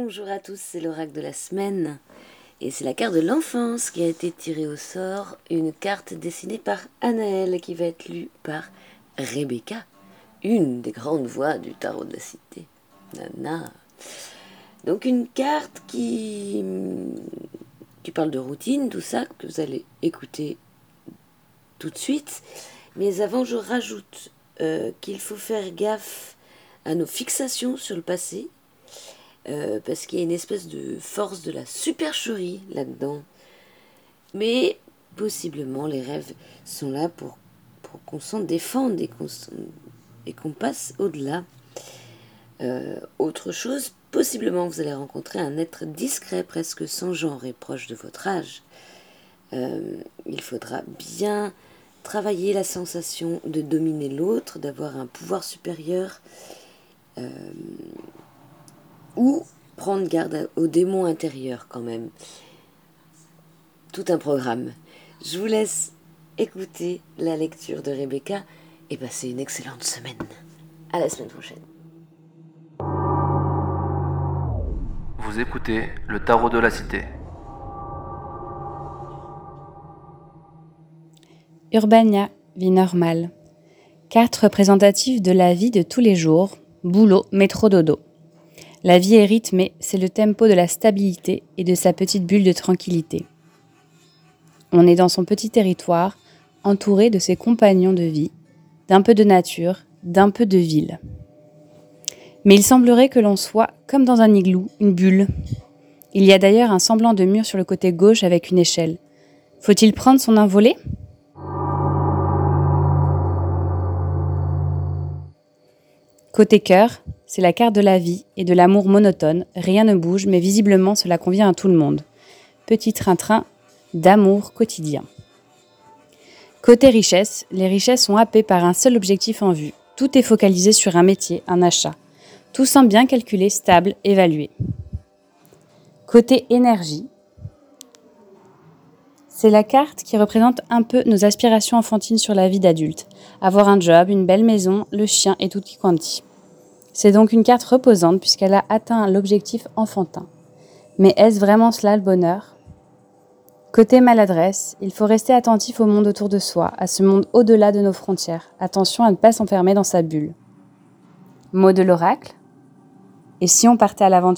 Bonjour à tous, c'est l'oracle de la semaine et c'est la carte de l'enfance qui a été tirée au sort, une carte dessinée par Anaëlle qui va être lue par Rebecca, une des grandes voix du tarot de la cité. Nana. Donc une carte qui parle de routine, tout ça, que vous allez écouter tout de suite. Mais avant, je rajoute qu'il faut faire gaffe à nos fixations sur le passé, parce qu'il y a une espèce de force de la supercherie là-dedans. Mais possiblement, les rêves sont là pour qu'on s'en défende et qu'on passe au-delà. Autre chose, possiblement vous allez rencontrer un être discret, presque sans genre et proche de votre âge. Il faudra bien travailler la sensation de dominer l'autre, d'avoir un pouvoir supérieur, ou prendre garde aux démons intérieurs quand même. Tout un programme. Je vous laisse écouter la lecture de Rebecca et passer une excellente semaine. À la semaine prochaine. Vous écoutez le tarot de la cité. Urbania, vie normale. Carte représentative de la vie de tous les jours, boulot, métro, dodo. La vie est rythmée, c'est le tempo de la stabilité et de sa petite bulle de tranquillité. On est dans son petit territoire, entouré de ses compagnons de vie, d'un peu de nature, d'un peu de ville. Mais il semblerait que l'on soit comme dans un igloo, une bulle. Il y a d'ailleurs un semblant de mur sur le côté gauche avec une échelle. Faut-il prendre son envolée ? Côté cœur, c'est la carte de la vie et de l'amour monotone, rien ne bouge, mais visiblement cela convient à tout le monde. Petit train-train d'amour quotidien. Côté richesse, les richesses sont happées par un seul objectif en vue. Tout est focalisé sur un métier, un achat. Tout semble bien calculé, stable, évalué. Côté énergie, c'est la carte qui représente un peu nos aspirations enfantines sur la vie d'adulte. Avoir un job, une belle maison, le chien et tout qui quanti. C'est donc une carte reposante puisqu'elle a atteint l'objectif enfantin. Mais est-ce vraiment cela le bonheur ? Côté maladresse, il faut rester attentif au monde autour de soi, à ce monde au-delà de nos frontières. Attention à ne pas s'enfermer dans sa bulle. Mot de l'oracle. Et si on partait à l'aventure ?